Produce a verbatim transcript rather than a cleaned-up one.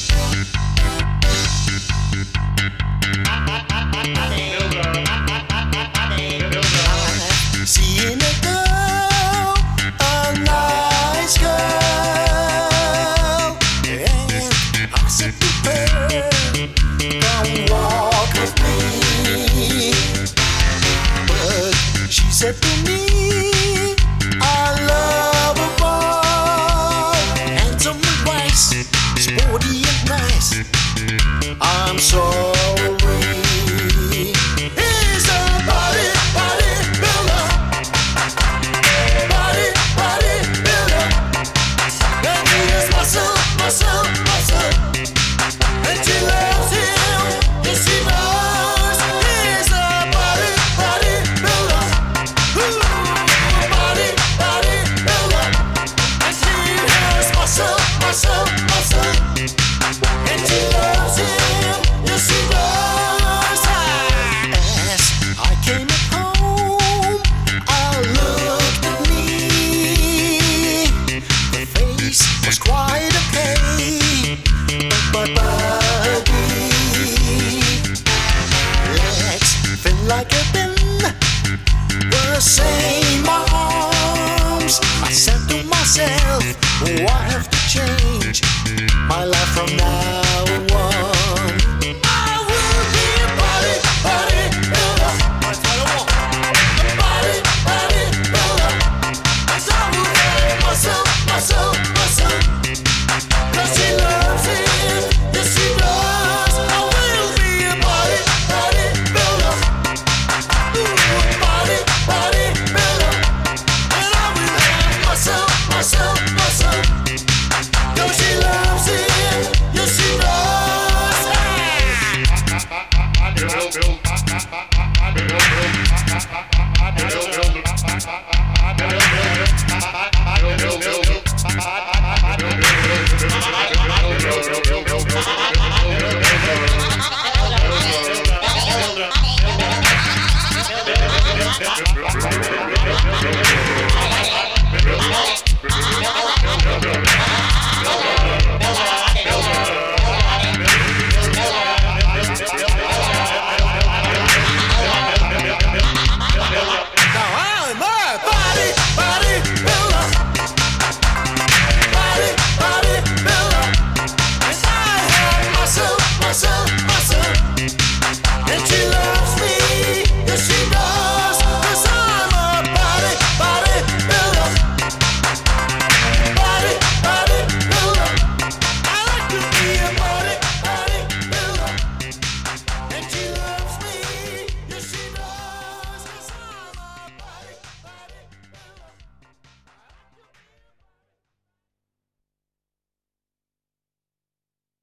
Seeing a girl, a nice girl, and I said to her, come walk with me. But she said to me, I love a boy, handsome and wise, sporty and nice. I'm sorry. He's a body, body builder, body, body builder. And he is muscle, muscle, muscle. And she loves him, yes she does. He's a body, body builder. Ooh, body, body builder. And he has muscle, muscle, muscle. And she loves him, yes she does. As I came home, I looked at me. The face was quite okay, but body, legs thin like a bin, the same arms. I said to myself, oh, I have to change my life from now on. I will be a body, body builder. That's what I want. A body, body builder. As I will have muscle, muscle, muscle. Cause she loves him, yes she does. I will be a body, body builder. Ooh, a body, body builder. And I will have muscle, muscle,